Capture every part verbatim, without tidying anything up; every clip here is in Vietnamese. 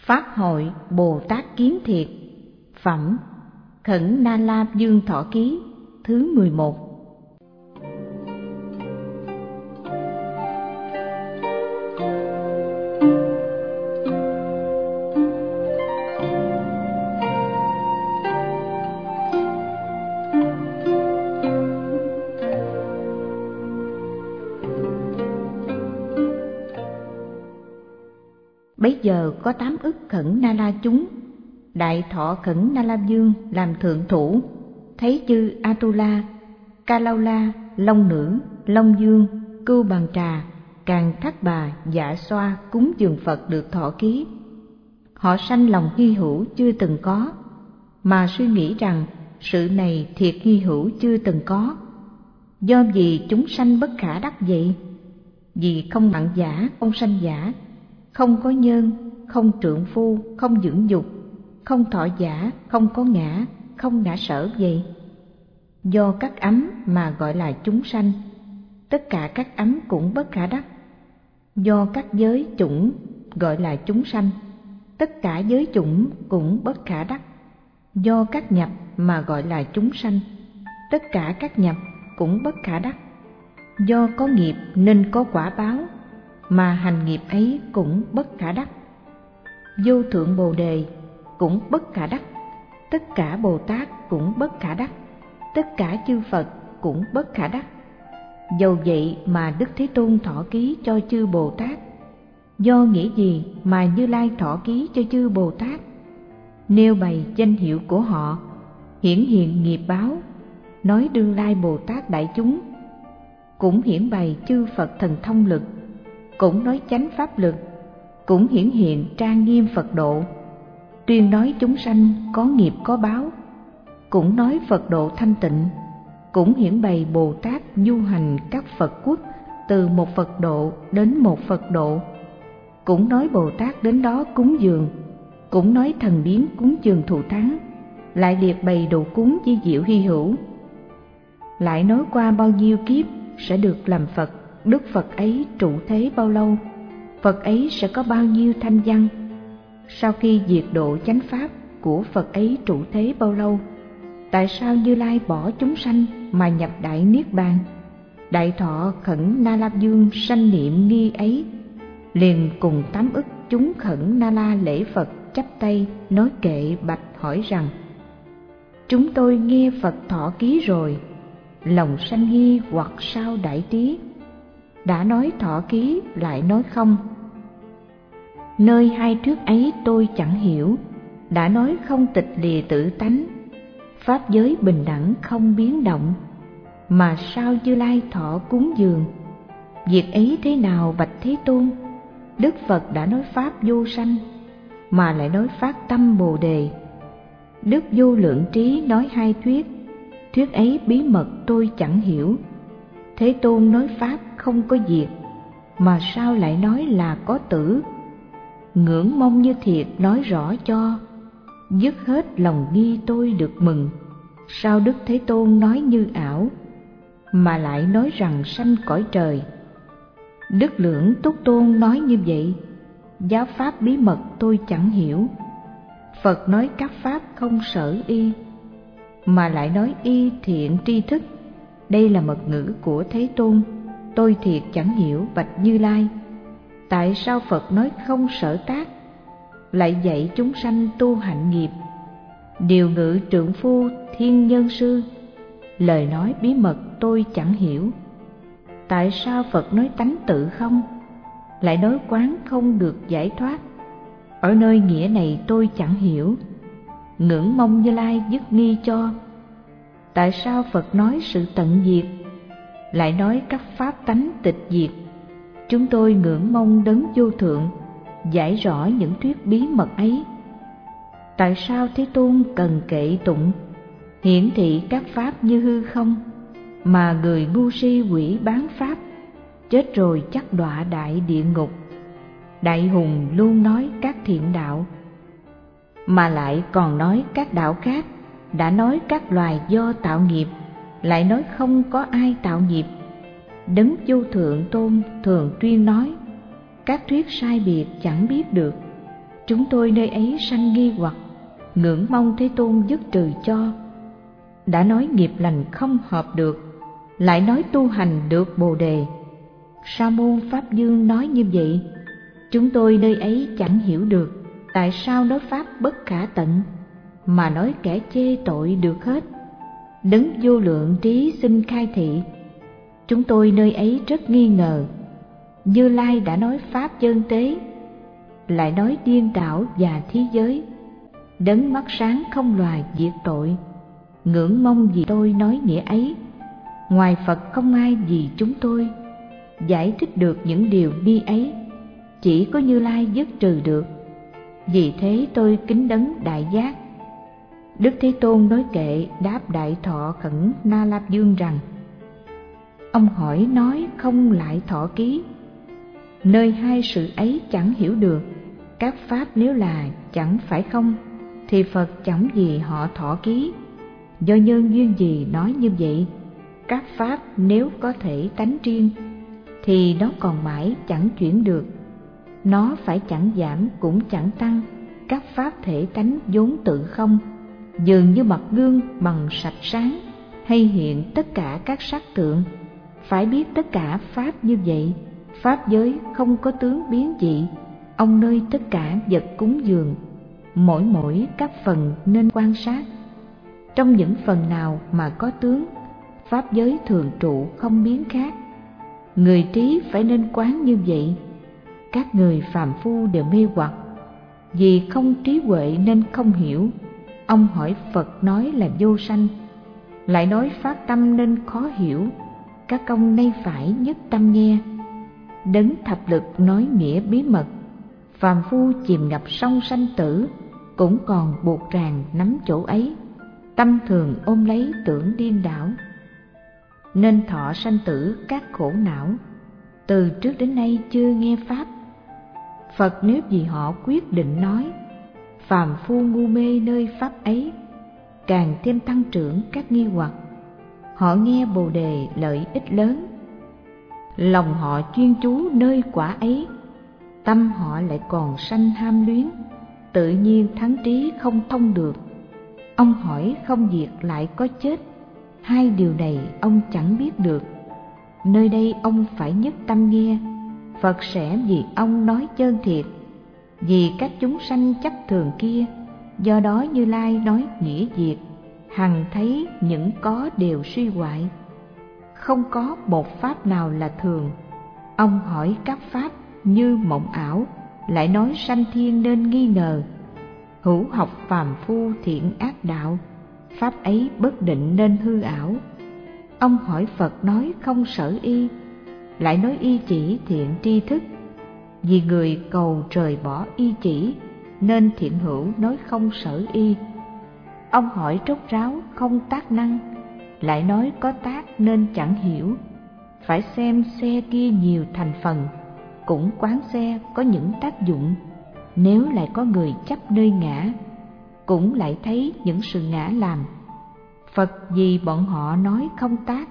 Pháp hội Bồ Tát Kiến Thiệt. Phẩm Khẩn Na La Dương Thọ Ký thứ mười một. Bấy giờ có tám ức Khẩn Na La chúng, đại thọ Khẩn Na La Dương làm thượng thủ, thấy chư Atula, Ca Lao La, Long Nữ, Long Dương, Cưu Bằng Trà, Càng Thác Bà, Dạ Xoa cúng dường Phật được thọ ký. Họ sanh lòng hy hữu chưa từng có, mà suy nghĩ rằng sự này thiệt hy hữu chưa từng có. Do vì chúng sanh bất khả đắc vậy? Vì không mặn giả, không sanh giả, không có nhân, không trượng phu, không dưỡng dục, không thọ giả, không có ngã, không ngã sở vậy. Do các ấm mà gọi là chúng sanh, tất cả các ấm cũng bất khả đắc. Do các giới chủng gọi là chúng sanh, tất cả giới chủng cũng bất khả đắc. Do các nhập mà gọi là chúng sanh, tất cả các nhập cũng bất khả đắc. Do có nghiệp nên có quả báo, mà hành nghiệp ấy cũng bất khả đắc. Vô thượng Bồ Đề cũng bất khả đắc, tất cả Bồ Tát cũng bất khả đắc, tất cả chư Phật cũng bất khả đắc. Dầu vậy mà Đức Thế Tôn thọ ký cho chư Bồ Tát. Do nghĩa gì mà Như Lai thọ ký cho chư Bồ Tát? Nêu bày danh hiệu của họ, hiển hiện nghiệp báo, nói đương lai Bồ Tát đại chúng, cũng hiển bày chư Phật thần thông lực, cũng nói chánh pháp lực, cũng hiển hiện trang nghiêm Phật độ, tuyên nói chúng sanh có nghiệp có báo, cũng nói Phật độ thanh tịnh, cũng hiển bày Bồ Tát du hành các Phật quốc từ một Phật độ đến một Phật độ, cũng nói Bồ Tát đến đó cúng dường, cũng nói thần biến cúng dường thù thắng, lại liệt bày đồ cúng di diệu hy hữu, lại nói qua bao nhiêu kiếp sẽ được làm Phật. Đức Phật ấy trụ thế bao lâu, Phật ấy sẽ có bao nhiêu thanh văn. Sau khi diệt độ chánh pháp của Phật ấy trụ thế bao lâu, tại sao Như Lai bỏ chúng sanh mà nhập đại niết bàn? Đại thọ Khẩn Na La Dương sanh niệm nghi ấy, liền cùng tám ức chúng Khẩn Na La lễ Phật chắp tay nói kệ bạch hỏi rằng: chúng tôi nghe Phật thọ ký rồi, lòng sanh nghi hoặc sao đại trí? Đã nói thọ ký lại nói không. Nơi hai trước ấy tôi chẳng hiểu, đã nói không tịch lìa tự tánh, pháp giới bình đẳng không biến động, mà sao Như Lai thọ cúng dường? Việc ấy thế nào bạch Thế Tôn? Đức Phật đã nói pháp vô sanh, mà lại nói phát tâm Bồ Đề. Đức Vô Lượng Trí nói hai thuyết, thuyết ấy bí mật tôi chẳng hiểu. Thế Tôn nói pháp không có diệt, mà sao lại nói là có tử? Ngưỡng mong như thiệt nói rõ cho, dứt hết lòng nghi tôi được mừng. Sao Đức Thế Tôn nói như ảo, mà lại nói rằng sanh cõi trời? Đức Lưỡng Túc Tôn nói như vậy, giáo pháp bí mật tôi chẳng hiểu. Phật nói các pháp không sở y, mà lại nói y thiện tri thức. Đây là mật ngữ của Thế Tôn, tôi thiệt chẳng hiểu bạch Như Lai. Tại sao Phật nói không sở tác, lại dạy chúng sanh tu hạnh nghiệp? Điều ngự trượng phu thiên nhân sư, lời nói bí mật tôi chẳng hiểu. Tại sao Phật nói tánh tự không, lại nói quán không được giải thoát? Ở nơi nghĩa này tôi chẳng hiểu, ngưỡng mong Như Lai dứt nghi cho. Tại sao Phật nói sự tận diệt, lại nói các pháp tánh tịch diệt? Chúng tôi ngưỡng mong đấng vô thượng giải rõ những thuyết bí mật ấy. Tại sao Thế Tôn cần kệ tụng, hiển thị các pháp như hư không, mà người ngu si quỷ bán pháp, chết rồi chắc đọa đại địa ngục? Đại hùng luôn nói các thiện đạo, mà lại còn nói các đạo khác. Đã nói các loài do tạo nghiệp, lại nói không có ai tạo nghiệp. Đấng vô thượng tôn thường tuyên nói, các thuyết sai biệt chẳng biết được. Chúng tôi nơi ấy sanh nghi hoặc, ngưỡng mong Thế Tôn dứt trừ cho. Đã nói nghiệp lành không hợp được, lại nói tu hành được Bồ đề. Sa môn Pháp Dương nói như vậy, chúng tôi nơi ấy chẳng hiểu được tại sao nói pháp bất khả tận, mà nói kẻ chê tội được hết. Đấng vô lượng trí xin khai thị, chúng tôi nơi ấy rất nghi ngờ. Như Lai đã nói pháp chân tế, lại nói điên đảo và thí giới. Đấng mắt sáng không loài diệt tội, ngưỡng mong gì tôi nói nghĩa ấy. Ngoài Phật không ai vì chúng tôi giải thích được những điều bi ấy, chỉ có Như Lai dứt trừ được. Vì thế tôi kính đấng đại giác. Đức Thế Tôn nói kệ đáp Đại Thọ Khẩn Na Lạp Dương rằng: ông hỏi nói không lại thọ ký, nơi hai sự ấy chẳng hiểu được. Các pháp nếu là chẳng phải không, thì Phật chẳng gì họ thọ ký. Do nhân duyên gì nói như vậy? Các pháp nếu có thể tánh riêng, thì nó còn mãi chẳng chuyển được. Nó phải chẳng giảm cũng chẳng tăng. Các pháp thể tánh vốn tự không, dường như mặt gương bằng sạch sáng, hay hiện tất cả các sắc tượng. Phải biết tất cả pháp như vậy, pháp giới không có tướng biến dị. Ông nơi tất cả vật cúng dường, mỗi mỗi các phần nên quan sát. Trong những phần nào mà có tướng, pháp giới thường trụ không biến khác. Người trí phải nên quán như vậy. Các người phàm phu đều mê hoặc, vì không trí huệ nên không hiểu. Ông hỏi Phật nói là vô sanh, lại nói phát tâm nên khó hiểu. Các công nay phải nhất tâm nghe. Đấng thập lực nói nghĩa bí mật, phàm phu chìm ngập sông sanh tử, cũng còn buộc ràng nắm chỗ ấy. Tâm thường ôm lấy tưởng điên đảo, nên thọ sanh tử các khổ não. Từ trước đến nay chưa nghe pháp. Phật nếu vì họ quyết định nói, phàm phu ngu mê nơi pháp ấy, càng thêm tăng trưởng các nghi hoặc. Họ nghe Bồ đề lợi ích lớn, lòng họ chuyên chú nơi quả ấy, tâm họ lại còn sanh ham luyến, tự nhiên thắng trí không thông được. Ông hỏi không diệt lại có chết, hai điều này ông chẳng biết được. Nơi đây ông phải nhất tâm nghe, Phật sẽ vì ông nói chân thiệt. Vì các chúng sanh chấp thường kia, do đó Như Lai nói nghĩa diệt, hằng thấy những có đều suy hoại, không có một pháp nào là thường. Ông hỏi các pháp như mộng ảo, lại nói sanh thiên nên nghi ngờ. Hữu học phàm phu thiện ác đạo, pháp ấy bất định nên hư ảo. Ông hỏi Phật nói không sở y, lại nói y chỉ thiện tri thức. Vì người cầu trời bỏ y chỉ, nên thiện hữu nói không sở y. Ông hỏi trốt ráo không tác năng, lại nói có tác nên chẳng hiểu. Phải xem xe kia nhiều thành phần, cũng quán xe có những tác dụng. Nếu lại có người chấp nơi ngã, cũng lại thấy những sự ngã làm. Phật vì bọn họ nói không tác.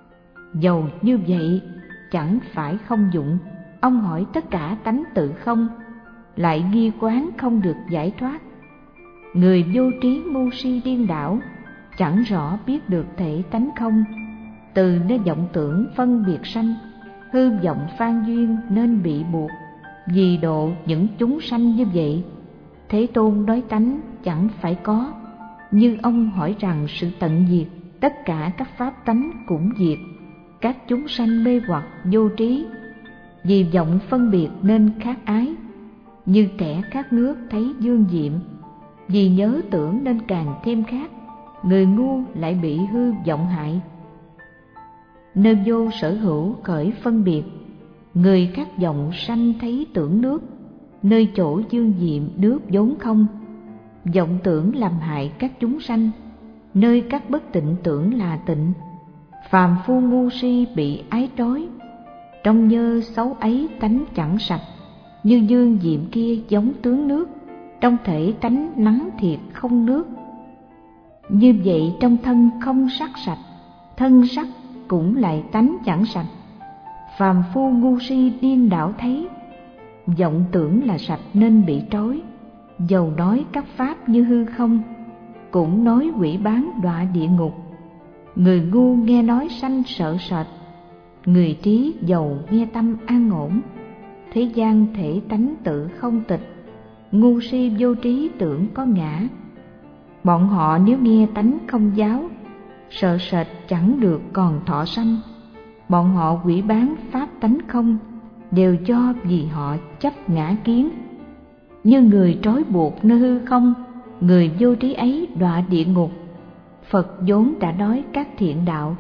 Dầu như vậy chẳng phải không dụng. Ông hỏi tất cả tánh tự không, lại nghi quán không được giải thoát. Người vô trí ngu si điên đảo, chẳng rõ biết được thể tánh không. Từ nơi vọng tưởng phân biệt sanh, hư vọng phan duyên nên bị buộc. Vì độ những chúng sanh như vậy, Thế Tôn nói tánh chẳng phải có. Nhưng ông hỏi rằng sự tận diệt, tất cả các pháp tánh cũng diệt. Các chúng sanh mê hoặc vô trí, vì vọng phân biệt nên khát ái. Như kẻ khát nước thấy dương diệm, vì nhớ tưởng nên càng thêm khát. Người ngu lại bị hư vọng hại. Nơi vô sở hữu khởi phân biệt, người khát vọng sanh thấy tưởng nước. Nơi chỗ dương diệm nước vốn không, vọng tưởng làm hại các chúng sanh. Nơi các bất tịnh tưởng là tịnh, phàm phu ngu si bị ái trói. Trong nhơ xấu ấy tánh chẳng sạch, như dương diệm kia giống tướng nước. Trong thể tánh nắng thiệt không nước. Như vậy trong thân không sắc sạch, thân sắc cũng lại tánh chẳng sạch. Phàm phu ngu si điên đảo thấy, vọng tưởng là sạch nên bị trói. Dầu nói các pháp như hư không, cũng nói quỷ bán đọa địa ngục. Người ngu nghe nói sanh sợ sệt, người trí dầu nghe tâm an ổn. Thế gian thể tánh tự không tịch, ngu si vô trí tưởng có ngã. Bọn họ nếu nghe tánh không giáo, sợ sệt chẳng được còn thọ sanh. Bọn họ quỷ bán pháp tánh không, đều do vì họ chấp ngã kiến. Như người trói buộc nơi hư không, người vô trí ấy đọa địa ngục. Phật vốn đã nói các thiện đạo.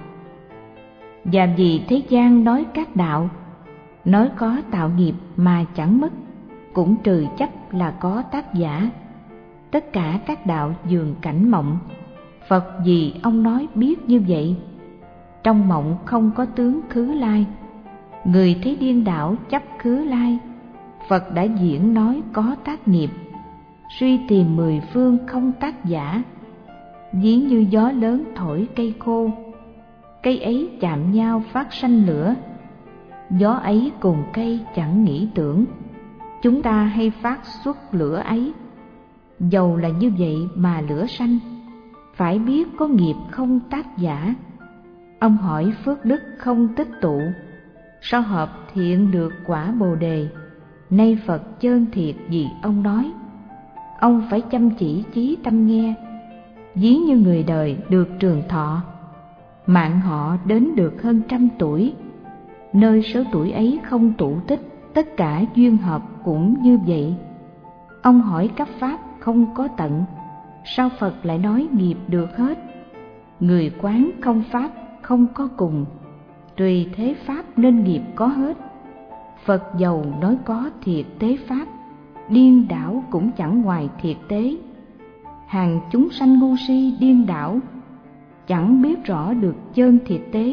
Và vì thế gian nói các đạo, nói có tạo nghiệp mà chẳng mất, cũng trừ chấp là có tác giả. Tất cả các đạo dường cảnh mộng, Phật vì ông nói biết như vậy. Trong mộng không có tướng khứ lai, người thấy điên đảo chấp khứ lai. Phật đã diễn nói có tác nghiệp, suy tìm mười phương không tác giả. Ví như gió lớn thổi cây khô, cây ấy chạm nhau phát sanh lửa. Gió ấy cùng cây chẳng nghĩ tưởng, chúng ta hay phát xuất lửa ấy. Dầu là như vậy mà lửa sanh, phải biết có nghiệp không tác giả. Ông hỏi phước đức không tích tụ, sao hợp thiện được quả Bồ đề. Nay Phật chơn thiệt vì ông nói, ông phải chăm chỉ chí tâm nghe. Ví như người đời được trường thọ, mạng họ đến được hơn trăm tuổi. Nơi số tuổi ấy không tụ tích, tất cả duyên hợp cũng như vậy. Ông hỏi các pháp không có tận, sao Phật lại nói nghiệp được hết. Người quán không pháp không có cùng, tùy thế pháp nên nghiệp có hết. Phật dầu nói có thiệt tế pháp, điên đảo cũng chẳng ngoài thiệt tế. Hàng chúng sanh ngu si điên đảo, chẳng biết rõ được chân thiệt tế.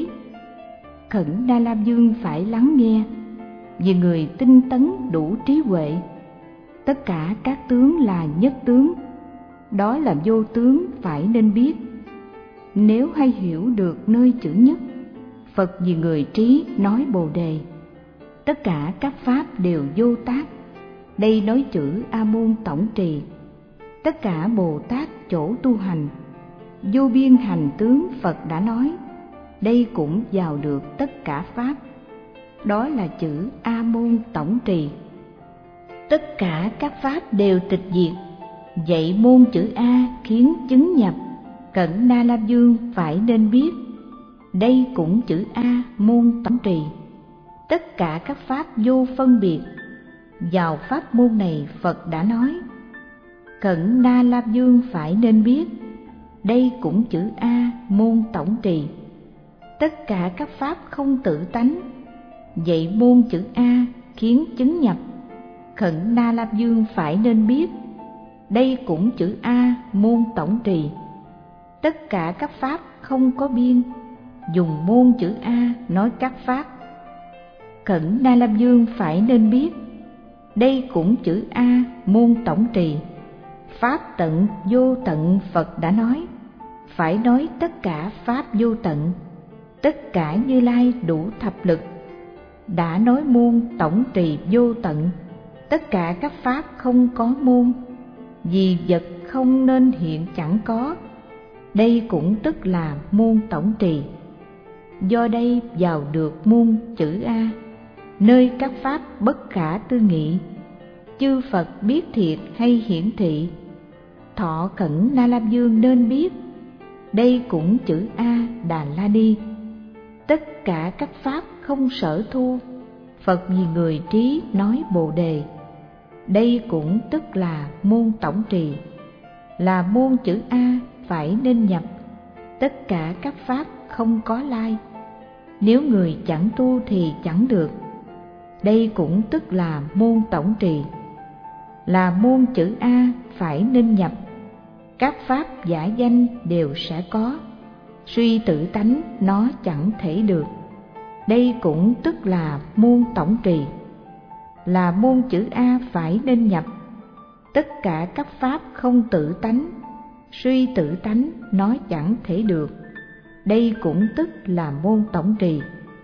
Khẩn Đa La Dương phải lắng nghe, vì người tinh tấn đủ trí huệ. Tất cả các tướng là nhất tướng, đó là vô tướng phải nên biết. Nếu hay hiểu được nơi chữ nhất, Phật vì người trí nói Bồ đề. Tất cả các pháp đều vô tác, đây nói chữ A Môn tổng trì. Tất cả Bồ Tát chỗ tu hành, vô biên hành tướng Phật đã nói, đây cũng vào được tất cả pháp, đó là chữ A Môn tổng trì. Tất cả các pháp đều tịch diệt, vậy môn chữ A khiến chứng nhập. Cẩn Na La Dương phải nên biết, đây cũng chữ A môn tổng trì. Tất cả các pháp vô phân biệt, vào pháp môn này Phật đã nói. Cẩn Na La Dương phải nên biết, đây cũng chữ A môn tổng trì. Tất cả các pháp không tự tánh, vậy môn chữ A khiến chứng nhập. Khẩn Na La Dương phải nên biết, đây cũng chữ A môn tổng trì. Tất cả các pháp không có biên, dùng môn chữ A nói các pháp. Khẩn Na La Dương phải nên biết, đây cũng chữ A môn tổng trì. Pháp tận vô tận Phật đã nói, phải nói tất cả pháp vô tận. Tất cả Như Lai đủ thập lực, đã nói môn tổng trì vô tận. Tất cả các pháp không có môn, vì vật không nên hiện chẳng có, đây cũng tức là môn tổng trì. Do đây vào được môn chữ A, nơi các pháp bất khả tư nghị. Chư Phật biết thiệt hay hiển thị, thọ Khẩn Na La Dương nên biết, đây cũng chữ A Đà La Ni. Tất cả các pháp không sở thu, Phật vì người trí nói Bồ đề. Đây cũng tức là môn tổng trì, là môn chữ A phải nên nhập. Tất cả các pháp không có lai, nếu người chẳng tu thì chẳng được. Đây cũng tức là môn tổng trì, là môn chữ A phải nên nhập. Các pháp giả danh đều sẽ có, suy tự tánh nó chẳng thể được. Đây cũng tức là môn tổng trì, là môn chữ A phải nên nhập. Tất cả các pháp không tự tánh, suy tự tánh nó chẳng thể được. Đây cũng tức là môn tổng trì,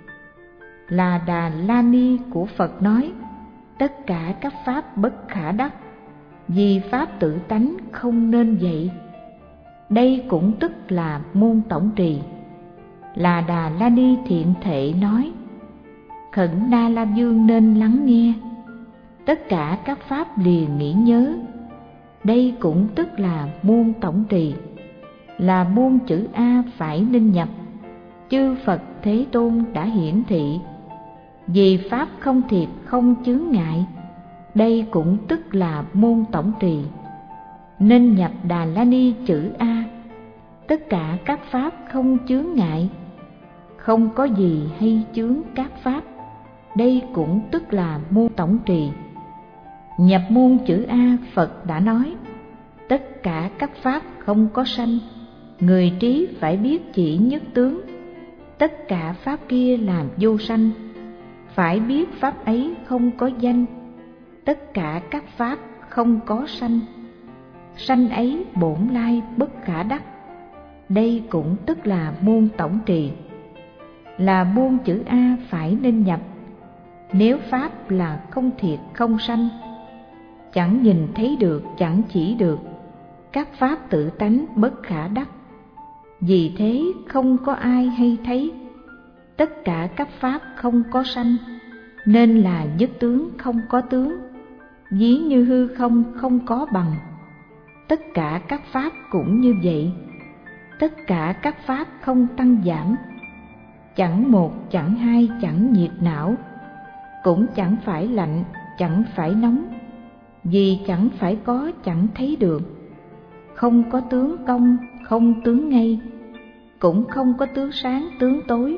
là Đà La Ni của Phật nói. Tất cả các pháp bất khả đắc, vì pháp tự tánh không nên vậy. Đây cũng tức là môn tổng trì. Là Đà La Ni thiện thệ nói: Khẩn Na La Dương nên lắng nghe, tất cả các pháp liền nghĩ nhớ. Đây cũng tức là môn tổng trì. Là môn chữ A phải nên nhập, chư Phật Thế Tôn đã hiển thị. Vì pháp không thiệt không chướng ngại, đây cũng tức là môn tổng trì. Nên nhập Đà La Ni chữ A, tất cả các pháp không chướng ngại, không có gì hay chướng các pháp, đây cũng tức là môn tổng trì. Nhập môn chữ A, Phật đã nói: tất cả các pháp không có sanh, người trí phải biết chỉ nhất tướng. Tất cả pháp kia làm vô sanh, phải biết pháp ấy không có danh. Tất cả các pháp không có sanh, sanh ấy bổn lai bất khả đắc. Đây cũng tức là môn tổng trì. Là môn chữ A phải nên nhập. Nếu pháp là không thiệt không sanh, chẳng nhìn thấy được chẳng chỉ được, các pháp tự tánh bất khả đắc. Vì thế không có ai hay thấy. Tất cả các pháp không có sanh, nên là nhất tướng không có tướng. Ví như hư không không có bằng, tất cả các pháp cũng như vậy. Tất cả các pháp không tăng giảm, chẳng một chẳng hai chẳng nhiệt não, cũng chẳng phải lạnh chẳng phải nóng. Vì chẳng phải có chẳng thấy được, không có tướng công không tướng ngay, cũng không có tướng sáng tướng tối,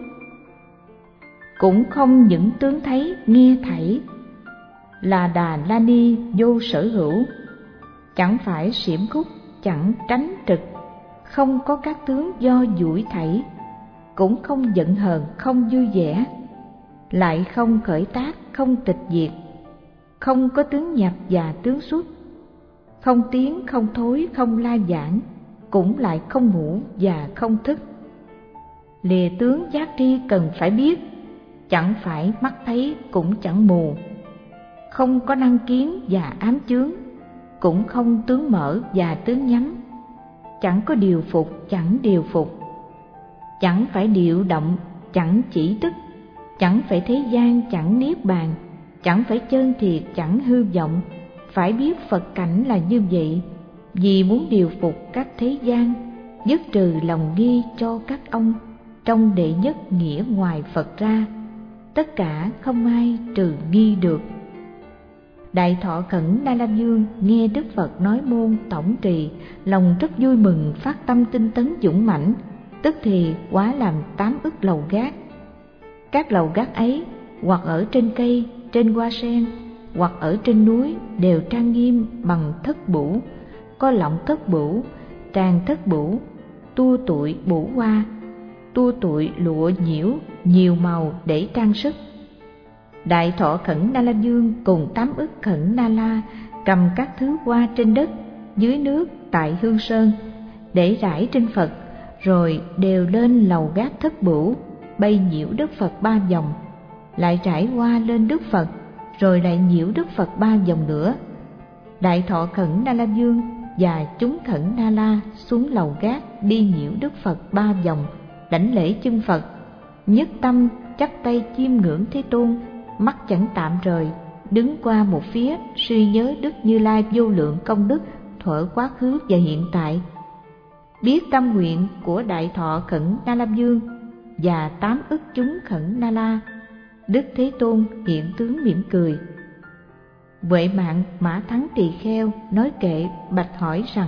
cũng không những tướng thấy nghe thảy. Là Đà La Ni vô sở hữu, chẳng phải xiểm khúc chẳng tránh trực, không có các tướng do duỗi thảy, cũng không giận hờn không vui vẻ, lại không khởi tác không tịch diệt, không có tướng nhập và tướng xuất, không tiến không thối không la giảng, cũng lại không ngủ và không thức. Lìa tướng giác tri cần phải biết, chẳng phải mắt thấy cũng chẳng mù, không có năng kiến và ám chướng, cũng không tướng mở và tướng nhắm, chẳng có điều phục chẳng điều phục, chẳng phải điệu động chẳng chỉ tức, chẳng phải thế gian chẳng niết bàn, chẳng phải chân thiệt chẳng hư vọng. Phải biết Phật cảnh là như vậy. Vì muốn điều phục các thế gian, dứt trừ lòng nghi cho các ông, trong đệ nhất nghĩa ngoài Phật ra, tất cả không ai trừ nghi được. Đại Thọ Khẩn Na La Dương nghe Đức Phật nói môn tổng trì, lòng rất vui mừng, phát tâm tinh tấn dũng mãnh, tức thì quá làm tám ức lầu gác. Các lầu gác ấy hoặc ở trên cây, trên hoa sen, hoặc ở trên núi đều trang nghiêm bằng thất bửu, có lọng thất bửu, tràng thất bửu, tua tụi bửu hoa, tua tụi lụa nhiễu nhiều màu để trang sức. Đại Thọ Khẩn Na La Dương cùng tám ức Khẩn Na La cầm các thứ hoa trên đất, dưới nước tại Hương Sơn để rải trên Phật, rồi đều lên lầu gác thất bửu, bay nhiễu Đức Phật ba vòng, lại trải hoa lên Đức Phật, rồi lại nhiễu Đức Phật ba vòng nữa. Đại Thọ Khẩn Na La Dương và chúng Khẩn Na La xuống lầu gác đi nhiễu Đức Phật ba vòng, đảnh lễ chân Phật, nhất tâm chắp tay chiêm ngưỡng Thế Tôn, mắt chẳng tạm rời, đứng qua một phía suy nhớ Đức Như Lai vô lượng công đức thuở quá khứ và hiện tại. Biết tâm nguyện của Đại Thọ Khẩn Na La Dương và tám ức chúng Khẩn Na La, Đức Thế Tôn hiện tướng mỉm cười. Huệ Mạng Mã Thắng Tỳ Kheo nói kệ bạch hỏi rằng: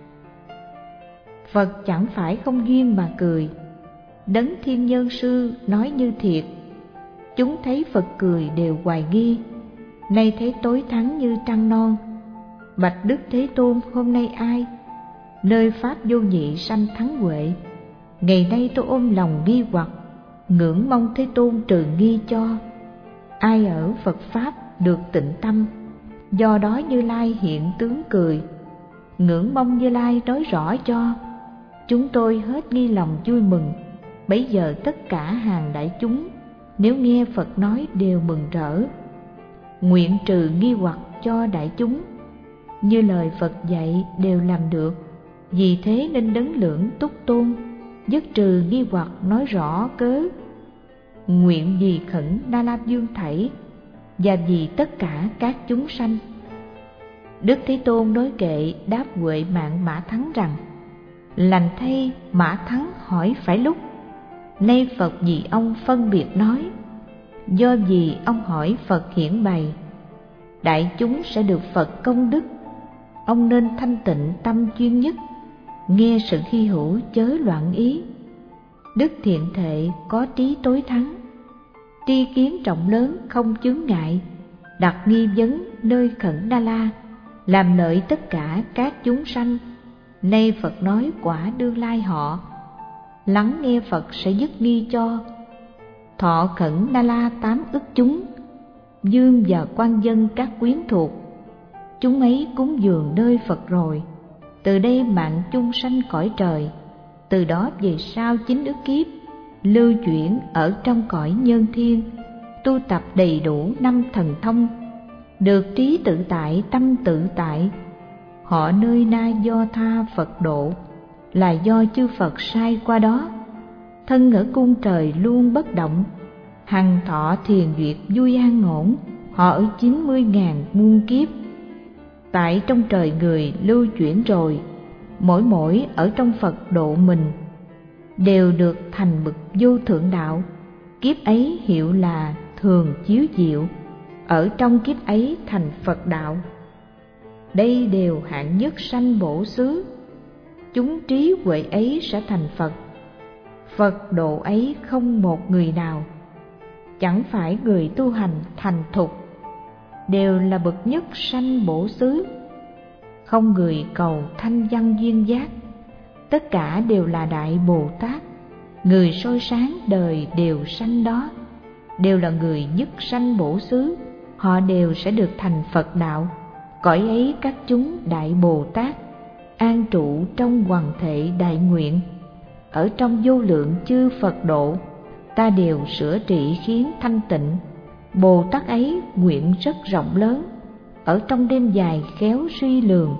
Phật chẳng phải không duyên mà cười, Đấng Thiên Nhân Sư nói như thiệt. Chúng thấy Phật cười đều hoài nghi, nay thấy tối thắng như trăng non. Bạch Đức Thế Tôn hôm nay ai, nơi Pháp vô nhị sanh thắng huệ. Ngày nay tôi ôm lòng nghi hoặc, ngưỡng mong Thế Tôn trừ nghi cho. Ai ở Phật Pháp được tịnh tâm, do đó Như Lai hiện tướng cười. Ngưỡng mong Như Lai nói rõ cho, chúng tôi hết nghi lòng vui mừng. Bấy giờ tất cả hàng đại chúng, nếu nghe Phật nói đều mừng rỡ. Nguyện trừ nghi hoặc cho đại chúng, như lời Phật dạy đều làm được. Vì thế nên Đấng Lưỡng Túc Tôn dứt trừ nghi hoặc, nói rõ cớ nguyện vì Khẩn Na La Dương thảy và vì tất cả các chúng sanh. Đức Thế Tôn nói kệ đáp Huệ Mạng Mã Thắng rằng: lành thay, Mã Thắng hỏi phải lúc, nay Phật vì ông phân biệt nói. Do vì ông hỏi, Phật hiển bày, đại chúng sẽ được Phật công đức. Ông nên thanh tịnh tâm chuyên nhất, nghe sự hy hữu chớ loạn ý. Đức thiện thệ có trí tối thắng, tri kiến trọng lớn không chướng ngại. Đặt nghi vấn nơi Khẩn Na La, làm lợi tất cả các chúng sanh. Nay Phật nói quả đương lai họ, lắng nghe Phật sẽ dứt nghi cho. Thọ Khẩn Na La tám ức chúng, dương và quan dân các quyến thuộc. Chúng ấy cúng dường nơi Phật rồi, từ đây mạng chung sanh cõi trời. Từ đó về sau chín ức kiếp, lưu chuyển ở trong cõi nhân thiên, tu tập đầy đủ năm thần thông, được trí tự tại, tâm tự tại. Họ nơi na do tha Phật độ, là do chư Phật sai qua đó. Thân ở cung trời luôn bất động, hằng thọ thiền duyệt vui an ổn. Họ ở chín mươi ngàn muôn kiếp, tại trong trời người lưu chuyển rồi. Mỗi mỗi ở trong Phật độ mình, đều được thành bậc vô thượng đạo. Kiếp ấy hiệu là thường chiếu diệu, ở trong kiếp ấy thành Phật đạo. Đây đều hạng nhất sanh bổ xứ, chúng trí huệ ấy sẽ thành Phật. Phật độ ấy không một người nào, chẳng phải người tu hành thành thục, đều là bậc nhất sanh bổ xứ. Không người cầu thanh văn duyên giác, tất cả đều là Đại Bồ Tát. Người soi sáng đời đều sanh đó, đều là người nhất sanh bổ xứ. Họ đều sẽ được thành Phật đạo. Cõi ấy các chúng Đại Bồ Tát an trụ trong hoằng thệ đại nguyện. Ở trong vô lượng chư Phật độ, ta đều sửa trị khiến thanh tịnh. Bồ Tát ấy nguyện rất rộng lớn, ở trong đêm dài khéo suy lường.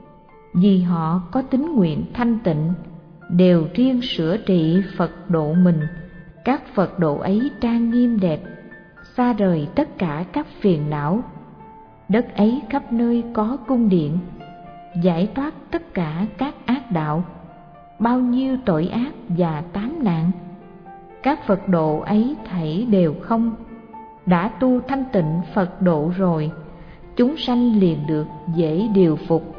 Vì họ có tính nguyện thanh tịnh, đều riêng sửa trị Phật độ mình. Các Phật độ ấy trang nghiêm đẹp, xa rời tất cả các phiền não. Đất ấy khắp nơi có cung điện, giải thoát tất cả các ác đạo, bao nhiêu tội ác và tám nạn. Các Phật độ ấy thảy đều không, đã tu thanh tịnh Phật độ rồi, chúng sanh liền được dễ điều phục.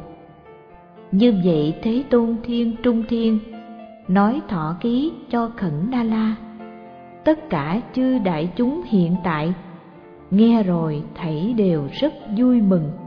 Như vậy Thế Tôn Thiên Trung Thiên nói thọ ký cho Khẩn Na La. Tất cả chư đại chúng hiện tại nghe rồi thảy đều rất vui mừng.